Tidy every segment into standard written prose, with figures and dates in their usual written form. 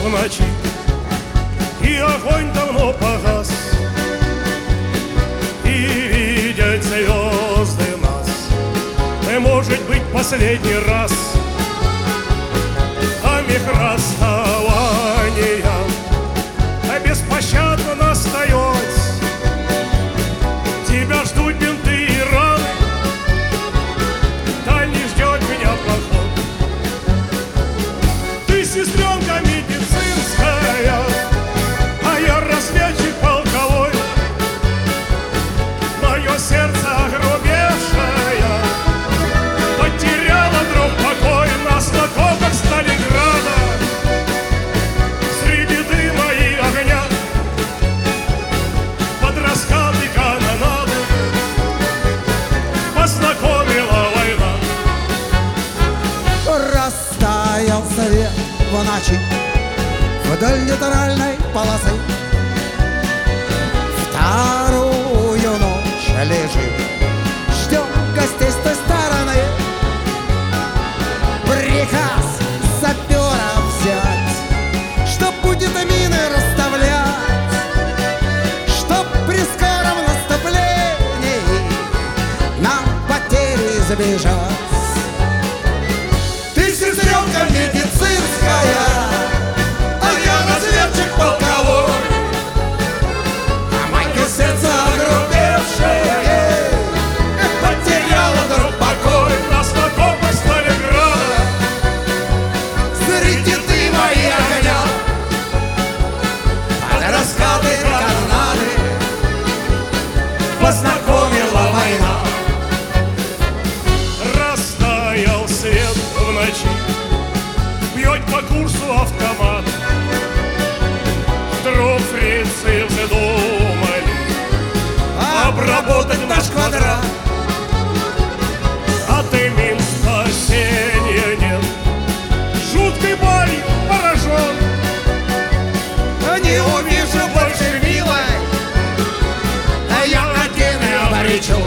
в ночи, и огонь давно погас, и видят звезды нас. И, может быть, последний раз, а миг расставания беспощадно настается. Тебя ждут бинты и раны, дальний ждет меня поход. Ты сестренка медицинская, а я разведчик полковой. Мое сердце огрубевшее потеряло вдруг покой на окопах Сталинграда. Среди дыма и огня под раскаты канонады познакомила война. Растаял свет в ночи вдоль нейтральной полосы. Вторую ночь лежим, ждем гостей с той стороны. Приказ сапера взять, чтоб будет мины расставлять, чтоб при скором наступлении нам потери избежать. Ты сестренка медицинская, а я разведчик полковой. А мое сердце огрубевшее потеряло вдруг покой На окопах Сталинграда среди дыма и огня под раскаты канонады познакомила война. растаял свет в ночи, бьет по курсу автомат. Вдруг фрицы задумали Обработать наш квадрат. от имен спасения нет. Жуткой болью поражен, Не увижу больше милой, а я один и обречен.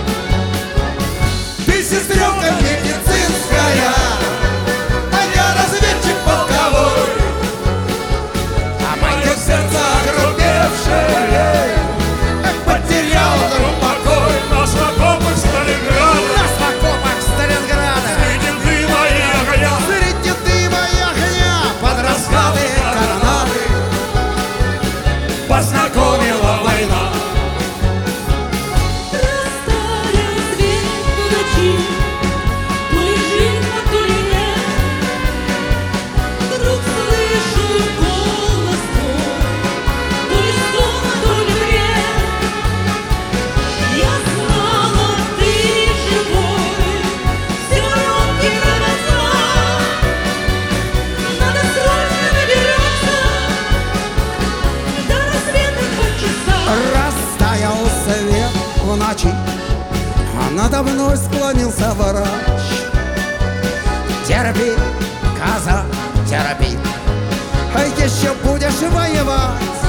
Ты сестренка медицинская, а я разведчик полковой. А мое сердце огрубевшее потеряло вдруг покой. на окопах Сталинграда На окопах Сталинграда среди дыма и огня среди дыма и огня под раскаты канонады познакомила война. Растаял свет в ночи, то ли жив, а то ли нет. Вдруг слышу голос твой, то ли сон, а то ли бред. Я знала, ты живой, все рамки назад. Надо срочно выбираться до рассвета 2 часа. Растаял свет в ночи, а надо мной склонился врач. Терпи, коза, терпи, а еще будешь воевать.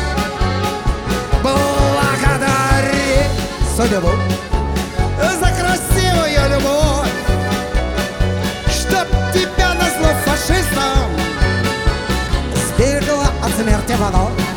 Благодари судьбу за красивую любовь, чтоб тебя назло фашистам сберегла от смерти вновь.